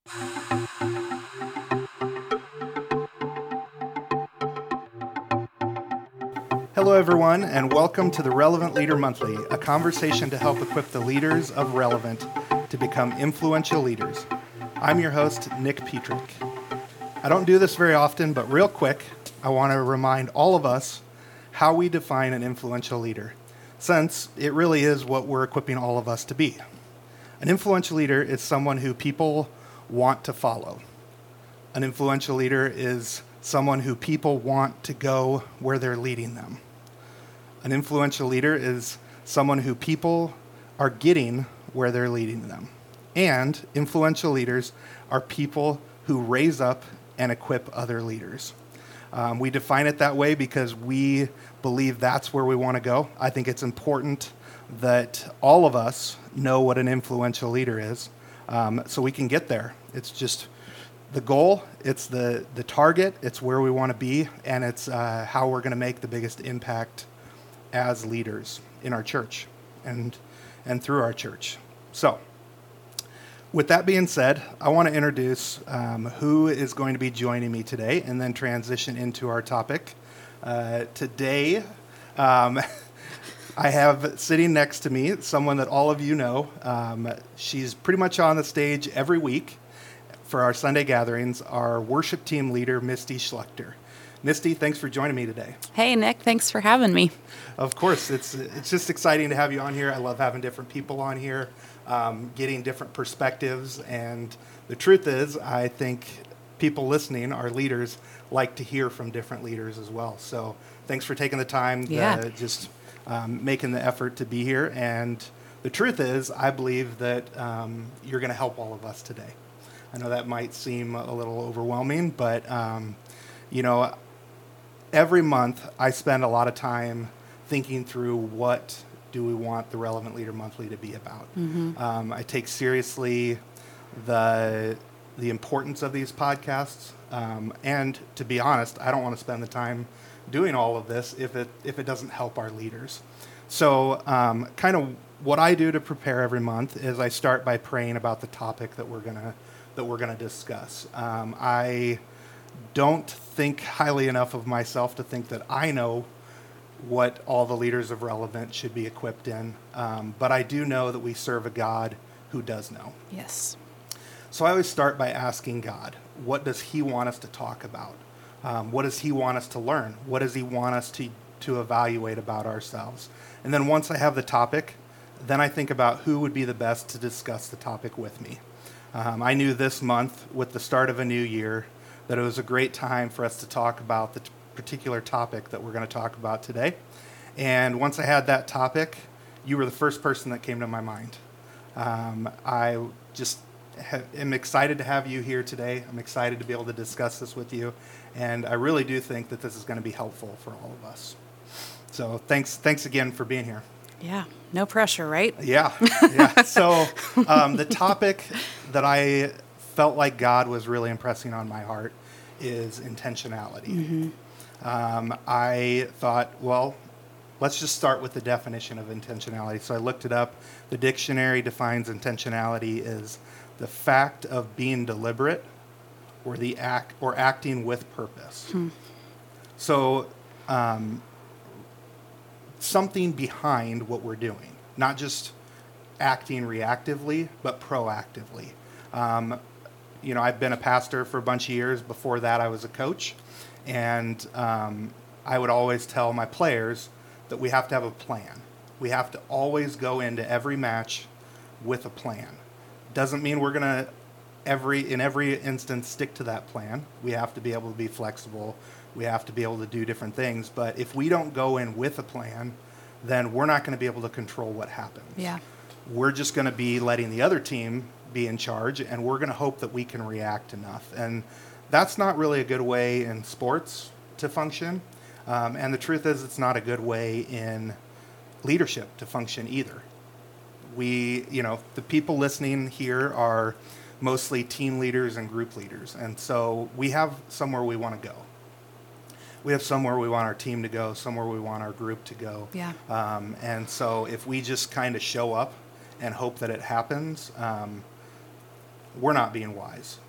Hello, everyone, and welcome to the Relevant Leader Monthly, a conversation to help equip the leaders of Relevant to become influential leaders. I'm your host, Nick Petrick. I don't do this very often, but real quick, I want to remind all of us how we define an influential leader, since it really is what we're equipping all of us to be. An influential leader is someone who people want to follow. An influential leader is someone who people want to go where they're leading them. An influential leader is someone who people are getting where they're leading them. And influential leaders are people who raise up and equip other leaders. We define it that way because we believe that's where we want to go. I think it's important that all of us know what an influential leader is, so we can get there. It's just the goal, it's the target, it's where we want to be, and it's how we're going to make the biggest impact as leaders in our church and through our church. So, with that being said, I want to introduce who is going to be joining me today and then transition into our topic. Today, I have sitting next to me someone that all of you know. She's pretty much on the stage every week for our Sunday gatherings, our worship team leader, Misty Schlechter. Misty, thanks for joining me today. Hey, Nick. Thanks for having me. Of course. It's just exciting to have you on here. I love having different people on here, getting different perspectives. And the truth is, I think people listening, our leaders, like to hear from different leaders as well. So thanks for taking the time, making the effort to be here. And the truth is, I believe that you're going to help all of us today. I know that might seem a little overwhelming, but, every month I spend a lot of time thinking through what do we want the Relevant Leader Monthly to be about. Mm-hmm. I take seriously the importance of these podcasts, and to be honest, I don't want to spend the time doing all of this if it doesn't help our leaders. So kind of what I do to prepare every month is I start by praying about the topic that we're gonna discuss. I don't think highly enough of myself to think that I know what all the leaders of Relevant should be equipped in, but I do know that we serve a God who does know. Yes. So I always start by asking God, what does He want us to talk about? What does He want us to learn? What does He want us to evaluate about ourselves? And then once I have the topic, then I think about who would be the best to discuss the topic with me. I knew this month, with the start of a new year, that it was a great time for us to talk about the particular topic that we're going to talk about today. And once I had that topic, you were the first person that came to my mind. I just am excited to have you here today. I'm excited to be able to discuss this with you. And I really do think that this is going to be helpful for all of us. So thanks again for being here. Yeah, no pressure, right? Yeah. So the topic that I felt like God was really impressing on my heart is intentionality. Mm-hmm. I thought, well, let's just start with the definition of intentionality. So I looked it up. The dictionary defines intentionality as the fact of being deliberate or acting with purpose. So something behind what we're doing, not just acting reactively, but proactively. I've been a pastor for a bunch of years. Before that, I was a coach. And I would always tell my players that we have to have a plan. We have to always go into every match with a plan. Doesn't mean we're going to, in every instance, stick to that plan. We have to be able to be flexible. We have to be able to do different things. But if we don't go in with a plan, then we're not going to be able to control what happens. Yeah. We're just going to be letting the other team be in charge, and we're going to hope that we can react enough. And that's not really a good way in sports to function. And the truth is, it's not a good way in leadership to function either. The people listening here are mostly team leaders and group leaders. And so we have somewhere we want to go. We have somewhere we want our team to go, somewhere we want our group to go. Yeah. And so if we just kind of show up and hope that it happens, we're not being wise.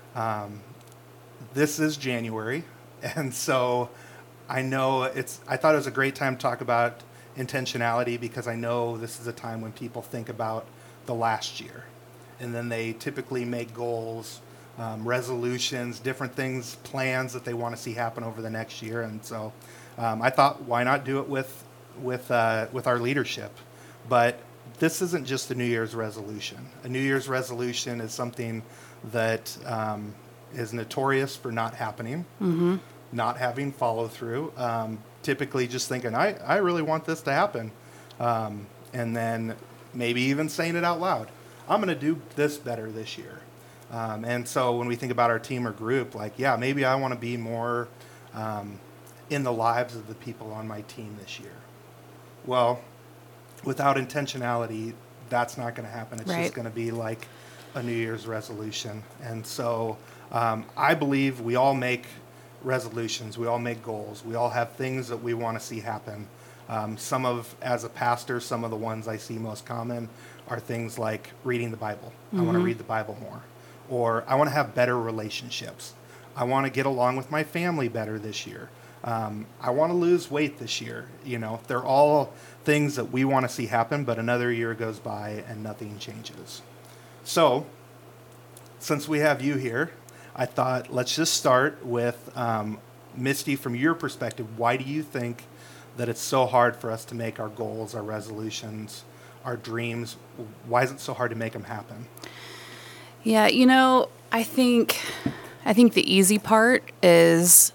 This is January, and so I thought it was a great time to talk about intentionality because I know this is a time when people think about the last year, and then they typically make goals, resolutions, different things, plans that they want to see happen over the next year. And so I thought, why not do it with our leadership? But this isn't just a New Year's resolution. A New Year's resolution is something that is notorious for not happening, not having follow through. Typically just thinking, I really want this to happen. And then maybe even saying it out loud. I'm going to do this better this year. And so when we think about our team or group, like, yeah, maybe I want to be more in the lives of the people on my team this year. Well, without intentionality, that's not going to happen. It's just going to be like a New Year's resolution. And so I believe we all make resolutions. We all make goals. We all have things that we want to see happen. As a pastor, some of the ones I see most common are things like reading the Bible. I want to read the Bible more. Or I want to have better relationships. I want to get along with my family better this year. I want to lose weight this year. They're all things that we want to see happen, but another year goes by and nothing changes. So, since we have you here, I thought let's just start with Misty, from your perspective, why do you think that it's so hard for us to make our goals, our resolutions, our dreams? Why is it so hard to make them happen? Yeah, I think the easy part is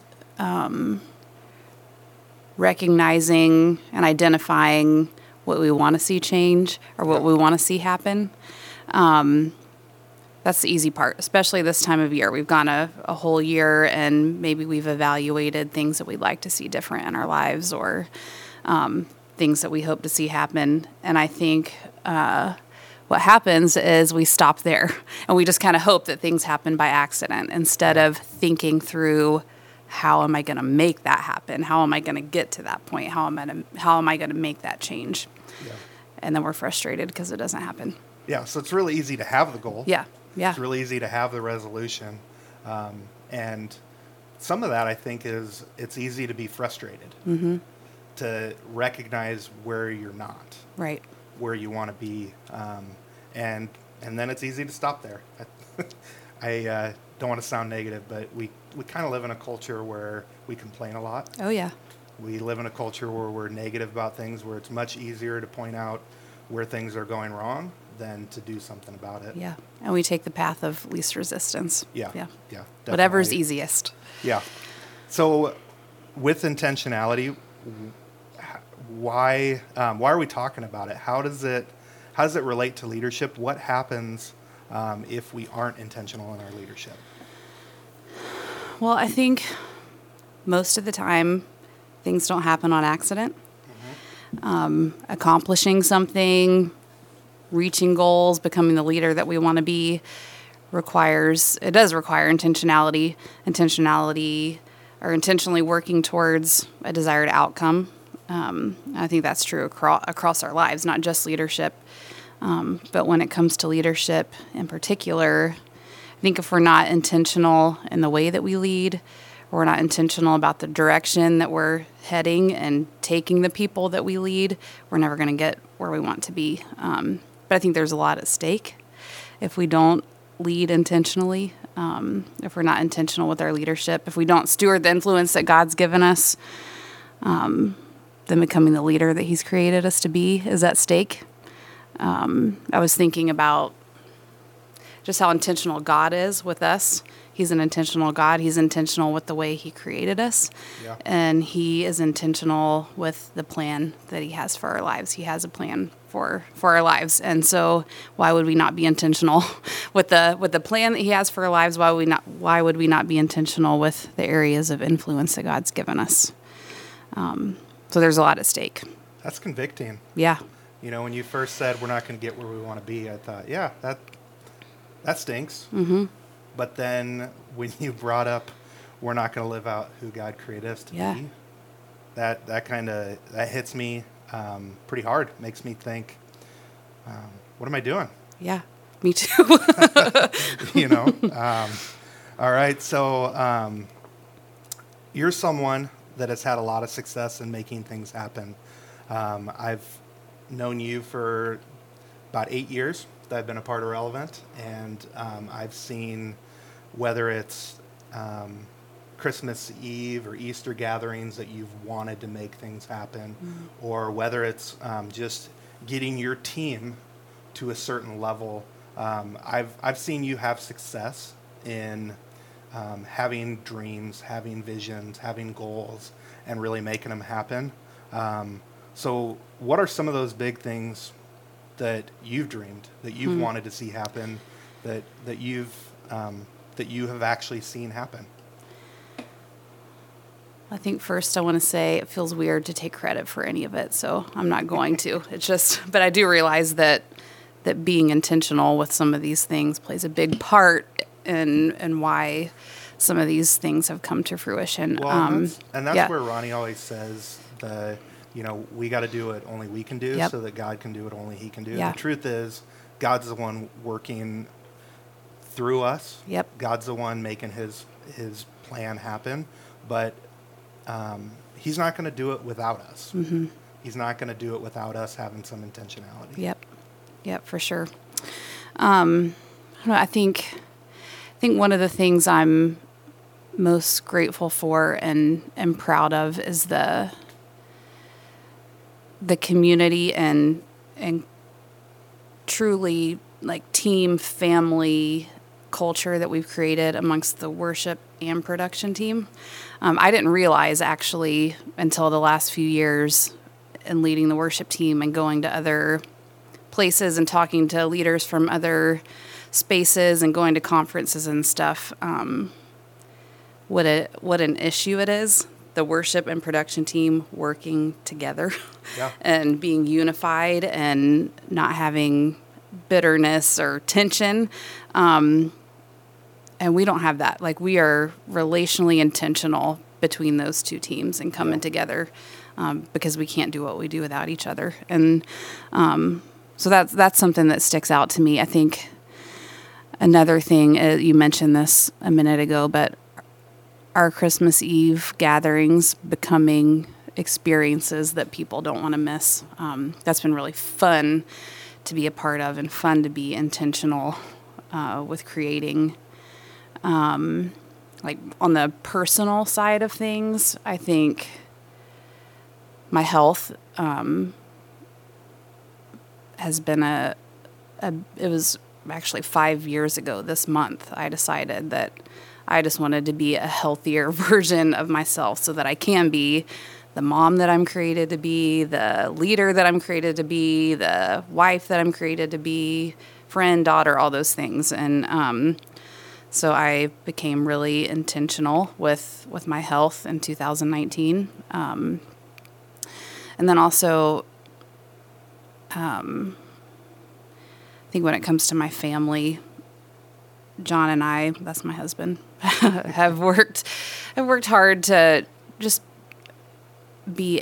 recognizing and identifying what we want to see change or what we want to see happen. That's the easy part, especially this time of year. We've gone a whole year and maybe we've evaluated things that we'd like to see different in our lives or things that we hope to see happen. And I think what happens is we stop there and we just kind of hope that things happen by accident instead of thinking through, how am I going to make that happen? How am I going to get to that point? How am I going to make that change? Yeah. And then we're frustrated because it doesn't happen. Yeah, so it's really easy to have the goal. Yeah. It's really easy to have the resolution. And some of that, I think, is it's easy to be frustrated, to recognize where you're not, right, where you want to be. And then it's easy to stop there. I don't want to sound negative, but we kind of live in a culture where we complain a lot. Oh, yeah. We live in a culture where we're negative about things, where it's much easier to point out where things are going wrong than to do something about it. Yeah. And we take the path of least resistance. Yeah. Definitely. Whatever's easiest. Yeah. So with intentionality, why are we talking about it? How does it relate to leadership? What happens if we aren't intentional in our leadership? Well, I think most of the time things don't happen on accident. Accomplishing something, reaching goals, becoming the leader that we want to be does require intentionality, or intentionally working towards a desired outcome. I think that's true across our lives, not just leadership. But when it comes to leadership in particular, I think if we're not intentional in the way that we lead, or we're not intentional about the direction that we're heading and taking the people that we lead, we're never going to get where we want to be. But I think there's a lot at stake if we don't lead intentionally, if we're not intentional with our leadership, if we don't steward the influence that God's given us, then becoming the leader that He's created us to be is at stake. I was thinking about just how intentional God is with us. He's an intentional God. He's intentional with the way He created us. Yeah. And He is intentional with the plan that He has for our lives. He has a plan for our lives. And so why would we not be intentional with the plan that He has for our lives? Why would we not be intentional with the areas of influence that God's given us? So there's a lot at stake. That's convicting. Yeah. When you first said we're not going to get where we want to be, I thought, yeah, that stinks. But then when you brought up we're not going to live out who God created us to be, that hits me pretty hard. Makes me think, what am I doing? Yeah. Me too. You know. All right. So you're someone that has had a lot of success in making things happen. I've known you for about 8 years that I've been a part of Relevant, and I've seen whether it's Christmas Eve or Easter gatherings that you've wanted to make things happen, or whether it's just getting your team to a certain level. I've seen you have success in having dreams, having visions, having goals, and really making them happen. So what are some of those big things that you've dreamed, that you've wanted to see happen, that you have actually seen happen? I think first I want to say it feels weird to take credit for any of it, so I'm not going to. It's just, but I do realize that being intentional with some of these things plays a big part in why some of these things have come to fruition. Well, that's where Ronnie always says we got to do what only we can do, so that God can do what only He can do. Yeah. The truth is, God's the one working through us. Yep. God's the one making His plan happen, but He's not going to do it without us. Mm-hmm. He's not going to do it without us having some intentionality. Yep, for sure. I think one of the things I'm most grateful for and proud of is the community and truly like team family culture that we've created amongst the worship and production team. I didn't realize actually until the last few years in leading the worship team and going to other places and talking to leaders from other spaces and going to conferences and stuff, what an issue it is, the worship and production team working together and being unified and not having bitterness or tension. And we don't have that. Like, we are relationally intentional between those two teams and coming together because we can't do what we do without each other. And so that's something that sticks out to me. I think another thing, you mentioned this a minute ago, but our Christmas Eve gatherings becoming experiences that people don't want to miss. That's been really fun to be a part of and fun to be intentional with creating. Like on the personal side of things, I think my health has been it was actually 5 years ago this month, I decided that I just wanted to be a healthier version of myself so that I can be the mom that I'm created to be, the leader that I'm created to be, the wife that I'm created to be, friend, daughter, all those things. And so I became really intentional with my health in 2019. And then also, I think when it comes to my family, John and I, that's my husband, have worked hard to just be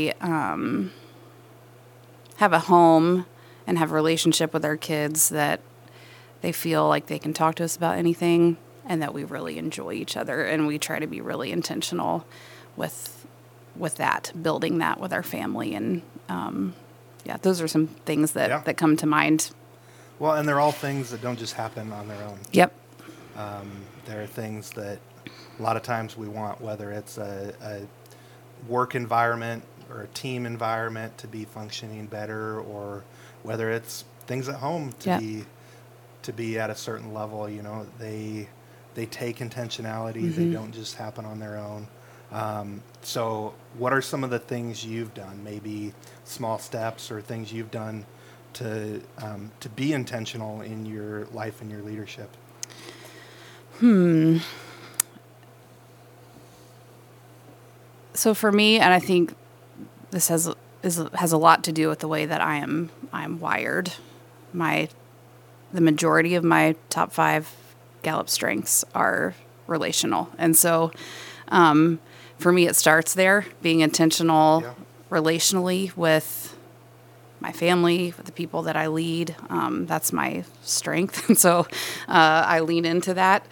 have a home and have a relationship with our kids that they feel like they can talk to us about anything and that we really enjoy each other. And we try to be really intentional with that, building that with our family. And those are some things that come to mind. Well, and they're all things that don't just happen on their own. Yep. There are things that a lot of times we want, whether it's a work environment or a team environment to be functioning better, or whether it's things at home to be at a certain level. You know, they take intentionality. Mm-hmm. They don't just happen on their own. So what are some of the things you've done, maybe small steps or things you've done to be intentional in your life and your leadership? So for me, and I think this has a lot to do with the way that I'm wired. The majority of my top 5 Gallup strengths are relational, and so for me, it starts there, being intentional relationally with my family, with the people that I lead. That's my strength, and so I lean into that.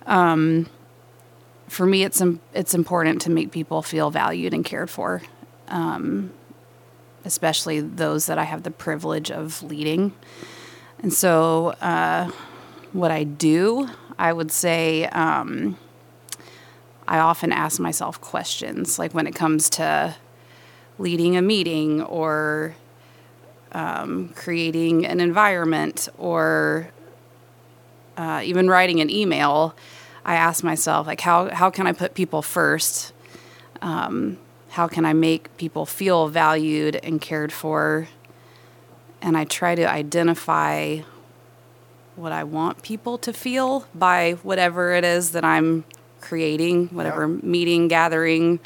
For me, it's important to make people feel valued and cared for, especially those that I have the privilege of leading. And so what I do, I would say I often ask myself questions, like when it comes to leading a meeting or creating an environment or even writing an email. I ask myself, like, how can I put people first? How can I make people feel valued and cared for? And I try to identify what I want people to feel by whatever it is that I'm creating, whatever meeting, gathering,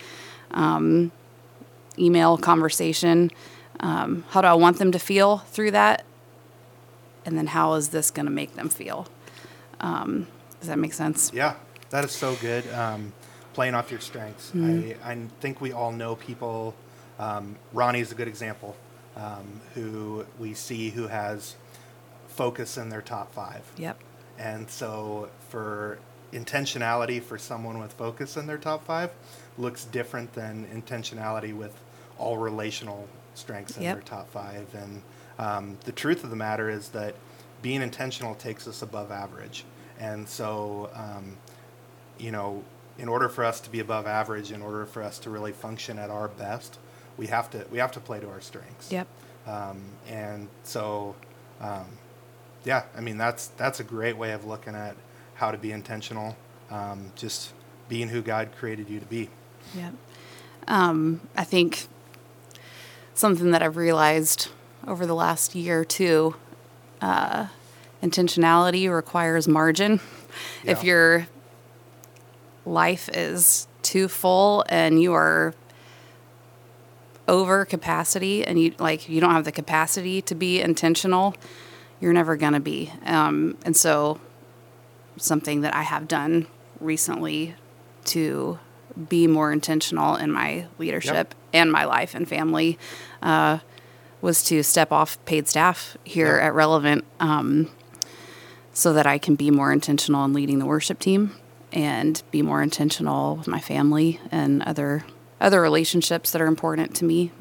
email, conversation. How do I want them to feel through that? And then how is this going to make them feel? Does that make sense? Yeah, that is so good. Playing off your strengths. I think we all know people. Ronnie is a good example, who we see who has focus in their top 5. Yep. And so for intentionality for someone with focus in their top 5 looks different than intentionality with all relational strengths in their top 5. And the truth of the matter is that being intentional takes us above average. And so, in order for us to be above average, in order for us to really function at our best, we have to play to our strengths. Yep. And so, that's a great way of looking at how to be intentional. Just being who God created you to be. Yep. I think something that I've realized over the last year or two, intentionality requires margin. Yeah. If your life is too full and you are over capacity and you don't have the capacity to be intentional, you're never going to be. And so something that I have done recently to be more intentional in my leadership and my life and family was to step off paid staff here at Relevant, so that I can be more intentional in leading the worship team and be more intentional with my family and other relationships that are important to me.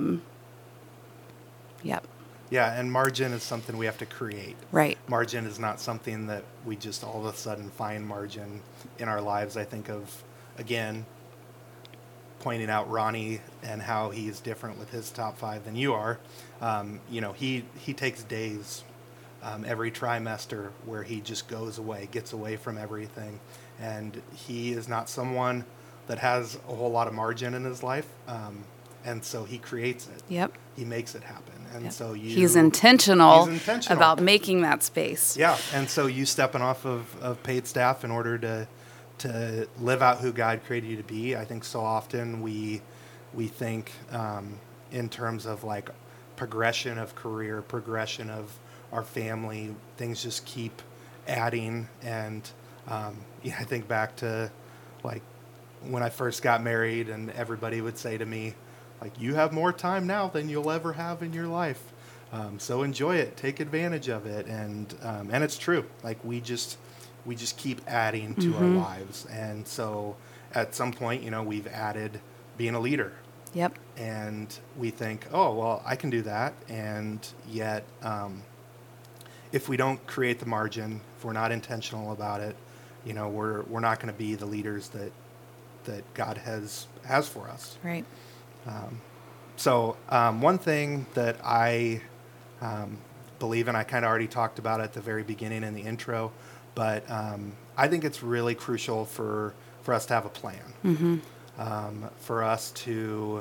Yeah, and margin is something we have to create. Right. Margin is not something that we just all of a sudden find margin in our lives. I think of, again, pointing out Ronnie and how he's different with his top 5 than you are. He takes days every trimester where he just goes away, gets away from everything. And he is not someone that has a whole lot of margin in his life. And so he creates it. Yep. He makes it happen. And so he's intentional about making that space. Yeah. And so you stepping off of paid staff in order to live out who God created you to be. I think so often we think in terms of like progression of career, progression of our family, things just keep adding. And I think back to like when I first got married and everybody would say to me, like, you have more time now than you'll ever have in your life. So enjoy it, take advantage of it. And it's true. Like we just keep adding to our lives. And so at some point, we've added being a leader. Yep. And we think, oh, well, I can do that. And yet, if we don't create the margin, if we're not intentional about it, we're not going to be the leaders that God has for us. Right. So one thing that I believe in, I kind of already talked about at the very beginning in the intro, but I think it's really crucial for us to have a plan, for us to,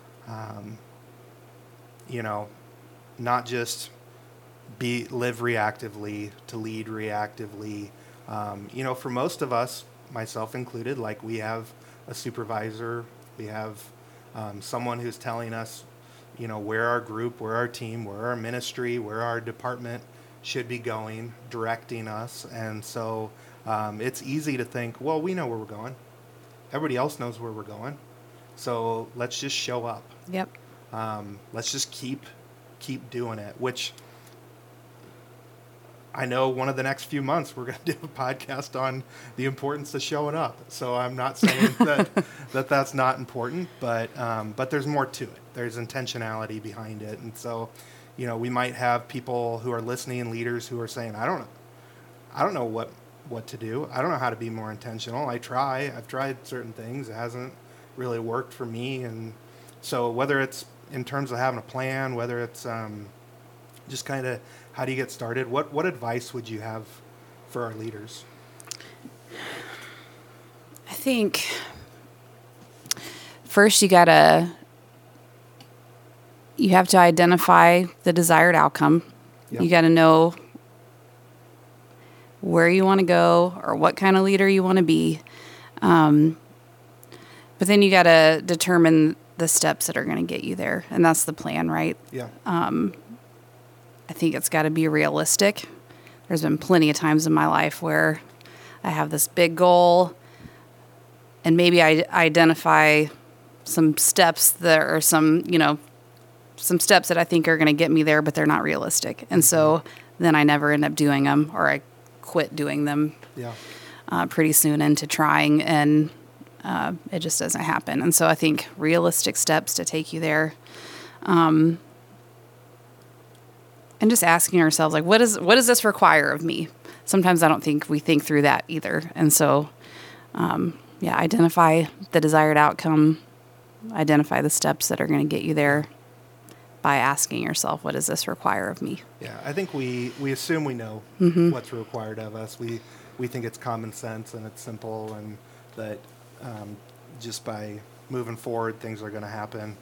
not just live reactively, to lead reactively. For most of us, myself included, like we have a supervisor, we have someone who's telling us, where our group, where our team, where our ministry, where our department should be going, directing us. And so it's easy to think, well, we know where we're going. Everybody else knows where we're going. So let's just show up. Yep. Let's just keep keep doing it, which I know one of the next few months we're going to do a podcast on the importance of showing up. So I'm not saying that's not important, but there's more to it. There's intentionality behind it. And so, we might have people who are listening, leaders who are saying, I don't know what to do. I don't know how to be more intentional. I've tried certain things. It hasn't really worked for me. And so whether it's in terms of having a plan, whether it's just kind of how do you get started, what advice would you have for our leaders? I think first you have to identify the desired outcome. Yep. You got to know where you want to go or what kind of leader you want to be. But then you got to determine the steps that are going to get you there. And that's the plan, right? Yeah. I think it's got to be realistic. There's been plenty of times in my life where I have this big goal and maybe I identify some steps that are some steps that I think are going to get me there, but they're not realistic. And so then I never end up doing them, or I quit doing them pretty soon into trying, and it just doesn't happen. And so I think realistic steps to take you there. And just asking ourselves, like, what does this require of me? Sometimes I don't think we think through that either. And so, identify the desired outcome, identify the steps that are going to get you there by asking yourself, what does this require of me? Yeah, I think we assume we know what's required of us. We think it's common sense and it's simple, and that just by moving forward, things are going to happen.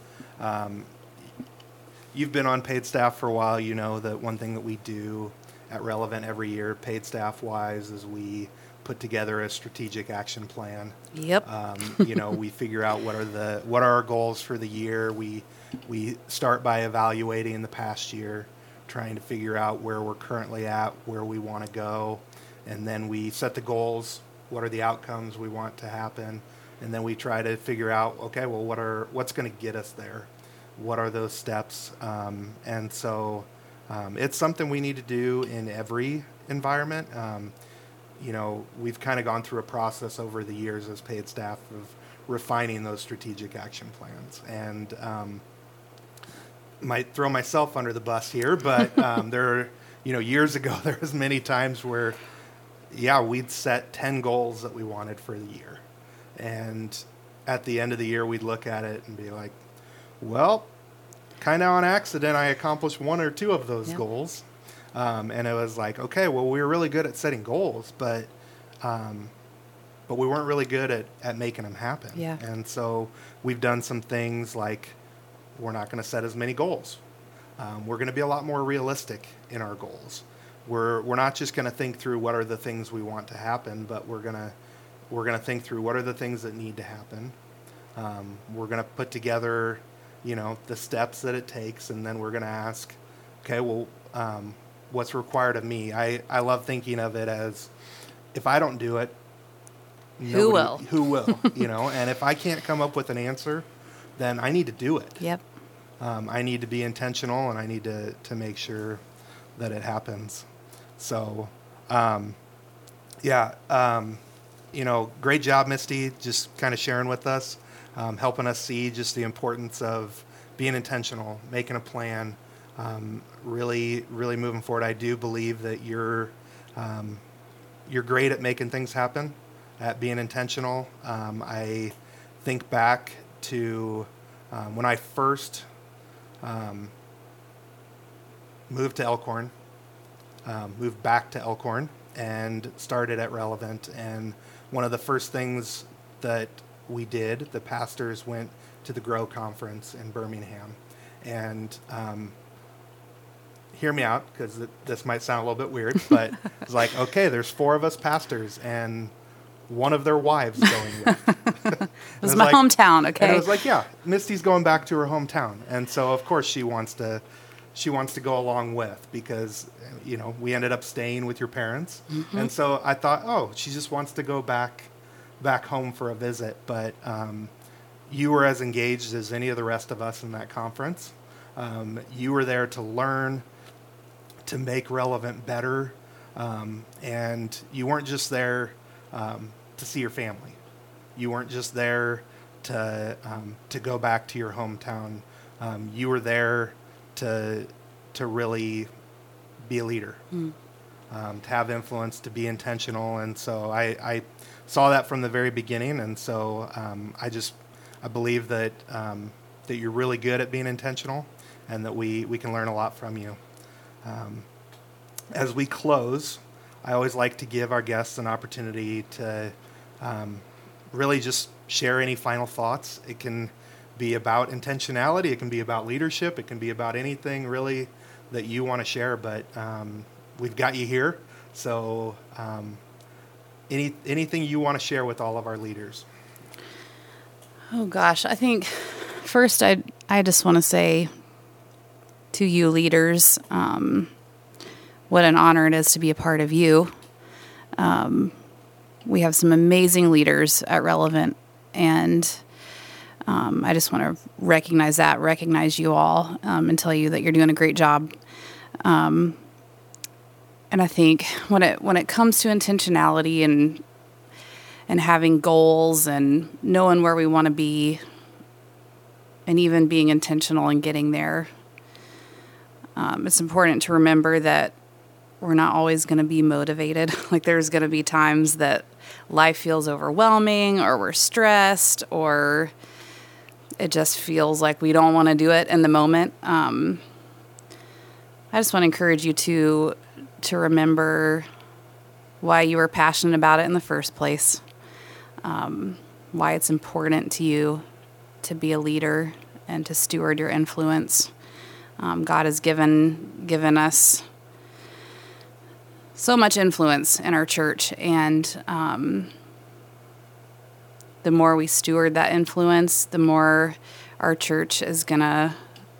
You've been on paid staff for a while. You know that one thing that we do at Relevant every year, paid staff-wise, is we put together a strategic action plan. Yep. We figure out what are our goals for the year. We start by evaluating the past year, trying to figure out where we're currently at, where we want to go, and then we set the goals. What are the outcomes we want to happen? And then we try to figure out, okay, well, what's going to get us there? What are those steps? And so it's something we need to do in every environment. We've kind of gone through a process over the years as paid staff of refining those strategic action plans. And might throw myself under the bus here, but years ago, there was many times where, we'd set 10 goals that we wanted for the year. And at the end of the year, we'd look at it and be like, well, kind of on accident, I accomplished one or two of those goals. And it was like, okay, well, we were really good at setting goals, but we weren't really good at making them happen. Yeah. And so we've done some things like we're not going to set as many goals. We're going to be a lot more realistic in our goals. We're not just going to think through what are the things we want to happen, but we're going to think through what are the things that need to happen. We're going to put together the steps that it takes, and then we're going to ask, okay, well, what's required of me? I love thinking of it as, if I don't do it, who will? And if I can't come up with an answer, then I need to do it. Yep. I need to be intentional, and I need to make sure that it happens. So, great job, Misty, just kind of sharing with us. Helping us see just the importance of being intentional, making a plan, really, really moving forward. I do believe that you're great at making things happen, at being intentional. I think back to when I first moved to Elkhorn, moved back to Elkhorn, and started at Relevant. And one of the first things that we did, the pastors went to the GROW conference in Birmingham. And hear me out, because this might sound a little bit weird, but it's like, okay, there's 4 of us pastors and one of their wives going with. It was my hometown, okay? And it was like, Misty's going back to her hometown. And so, of course, she wants to go along with, because, we ended up staying with your parents. Mm-hmm. And so I thought, she just wants to go back home for a visit. But you were as engaged as any of the rest of us in that conference. You were there to learn, to make Relevant better, and you weren't just there to see your family. You weren't just there to go back to your hometown. You were there to really be a leader, to have influence, to be intentional. And so I saw that from the very beginning. And so I believe that that you're really good at being intentional, and that we can learn a lot from you. As we close, I always like to give our guests an opportunity to really just share any final thoughts. It can be about intentionality. It can be about leadership. It can be about anything really that you want to share. But we've got you here. So anything you want to share with all of our leaders? Oh, gosh. I think first I just want to say to you leaders, what an honor it is to be a part of you. We have some amazing leaders at Relevant, and I just want to recognize you all, and tell you that you're doing a great job. And I think when it comes to intentionality and having goals and knowing where we want to be, and even being intentional in getting there, it's important to remember that we're not always going to be motivated. Like, there's going to be times that life feels overwhelming, or we're stressed, or it just feels like we don't want to do it in the moment. I just want to encourage you to remember why you were passionate about it in the first place, why it's important to you to be a leader and to steward your influence. God has given us so much influence in our church, and the more we steward that influence, the more our church is gonna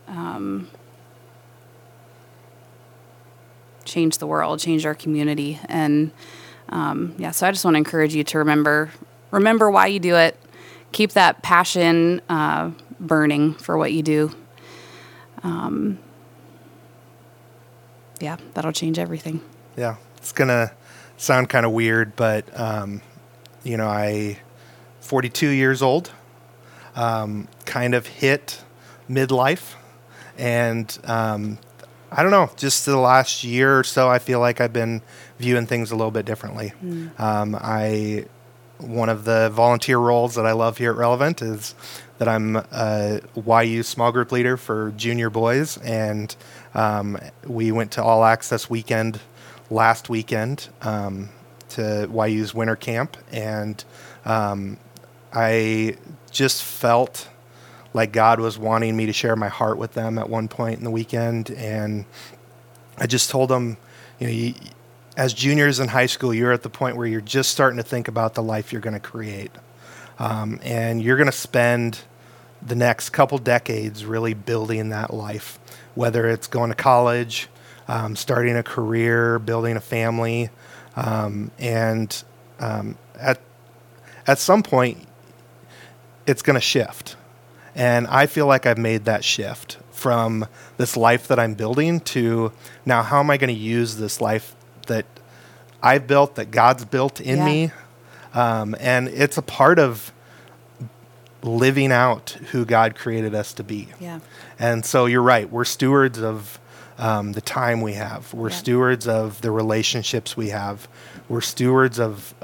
change the world, change our community. And so I just want to encourage you to remember why you do it. Keep that passion burning for what you do. That'll change everything. Yeah, it's going to sound kind of weird, but, I'm 42 years old, kind of hit midlife. And I don't know, just the last year or so, I feel like I've been viewing things a little bit differently. One of the volunteer roles that I love here at Relevant is that I'm a YU small group leader for junior boys, and we went to All Access Weekend last weekend to YU's winter camp, and I just felt like God was wanting me to share my heart with them at one point in the weekend, and I just told them, as juniors in high school, you're at the point where you're just starting to think about the life you're going to create, and you're going to spend the next couple decades really building that life, whether it's going to college, starting a career, building a family, and at some point, it's going to shift. And I feel like I've made that shift from this life that I'm building to now, how am I going to use this life that I've built, that God's built in me? And it's a part of living out who God created us to be. Yeah. And so you're right. We're stewards of the time we have. We're stewards of the relationships we have. We're stewards of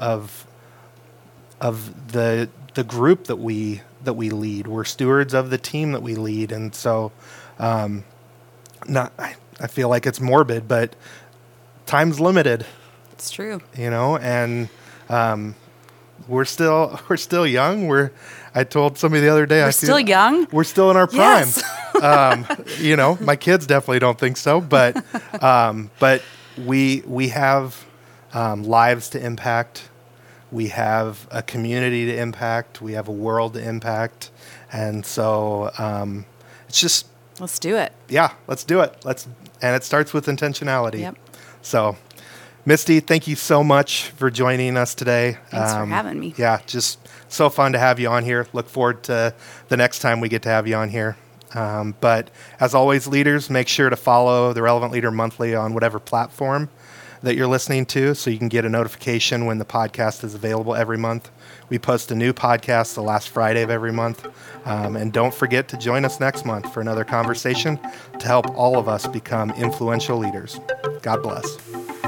the group that we lead. We're stewards of the team that we lead. And so I feel like it's morbid, but time's limited. It's true. And we're still young. I told somebody the other day, we're still young. We're still in our prime. Yes. My kids definitely don't think so, but we have lives to impact. We have a community to impact. We have a world to impact. And so it's just... Let's do it. Yeah, let's do it. And it starts with intentionality. Yep. So, Misty, thank you so much for joining us today. Thanks for having me. Yeah, just so fun to have you on here. Look forward to the next time we get to have you on here. But as always, leaders, make sure to follow the Relevant Leader Monthly on whatever platform that you're listening to so you can get a notification when the podcast is available every month. We post a new podcast the last Friday of every month. And don't forget to join us next month for another conversation to help all of us become influential leaders. God bless.